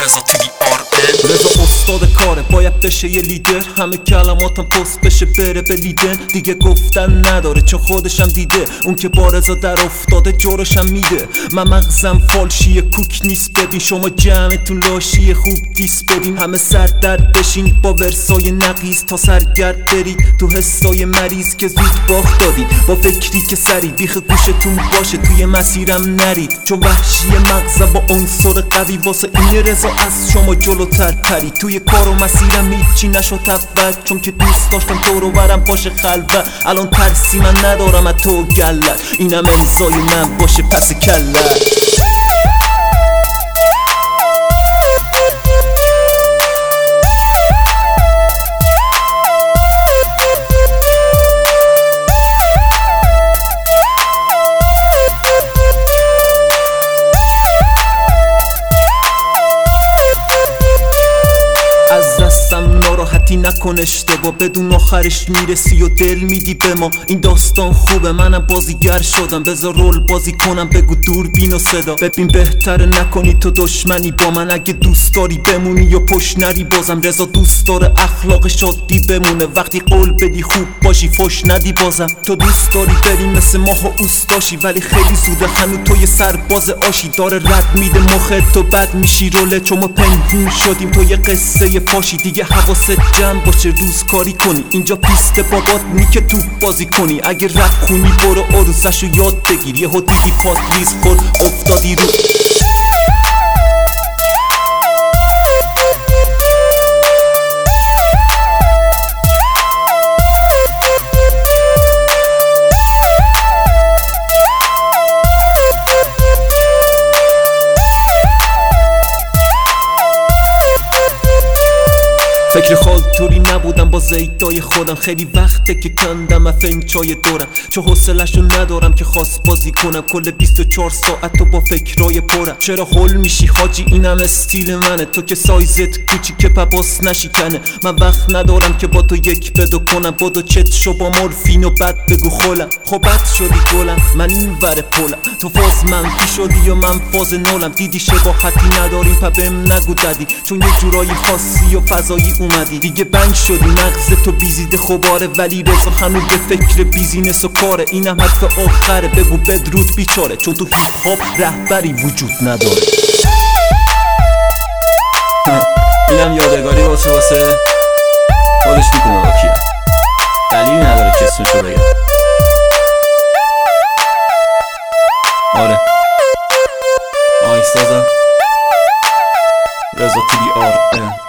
رضا TVR رضا استاد کاره، باید بشه یه لیدر. همه کلماتم پست بشه بره به لیدن. دیگه گفتن نداره چون خودشم دیده. اون که با رضا در افتاده جورشم میده. من مغزم فالشیه کوک نیست ببین. شما جمعتون لاشیه خوب دیس بدین. همه سر درد بشین با ورسای نقیز تا سرگرد برید تو حسای مریض که زود باخت دادید. با فکری که سری بیخ گوشتون باشه توی مسیرم نرید، چون وحشی مغزم با عنصر قوی واسه این رضا از شما جلوتر پرید. توی کار و مسیرم هیچی نشد اول، چون که دوست داشتم تو رو برم باشه خلوت. الان ترسی من ندارم از تو گلت، اینم امضای من باشه پس کلت. از دستم ناراحتی نکن اشتباه، بدون آخرش میرسی و دل میدی به ما. این داستان خوبه منم بازیگر شدم، بذار رول بازی کنم بگو دوربین و صدا. ببین بهتره نکنی تو دشمنی با من، اگه دوست داری بمونی یا پشت نری بازم. رضا دوست داره اخلاقش عادی بمونه، وقتی قول بدی خوب باشی فش ندی بازم. تو دوست داری بری مثل ماه و اوستاشی، ولی خیلی زوده هنو تو یه سرباز آشی. داره رد میده مخت تو بد میشی روله، چون ما پنهون شدیم تو یه قصه فاشی. دیگه حواست جمع باشه روز کاری کنی، اینجا پیست بابات نی که توپ بازی کنی. اگه رپ خونی برو عروسشو یاد بگیر، یهو دیدی پات ریز خورد افتادی رو. فکر خالتوری نبودم با زیدای خودم، خیلی وقته که کندم افنچای دورم. چه حوصله‌شو ندارم که خاص بازی کنم، کل 24 ساعت تو با فکرای پرم. چرا هول میشی حاجی اینم استیل منه، تو که سایزت کوچیکه پباس نشکنه. من وقت ندارم که با تو یک بدو کنم، بدو چت شو با مورفین و بد بگو خولم. خب بد شدی گلم من این ور پولم، تو فاز منفی شدی و من فاز نولم. دیدی شباهتی نداریم پا بهم نگو ددی، چون یه جورایی خاصی و فضایی اومدی. دیگه بنگ شدی مغز تو بیزیده خوباره، ولی رضا هنو به فکر بیزینس و کاره. اینم حرف آخره بگو بدرود بیچاره، چون تو هیپ هاپ رهبری وجود نداره. اینم یادگاری واسه خودش میکنه با کیم، دلیل نداره که اسمشو بگم. آره آهنگسازم رضا TVR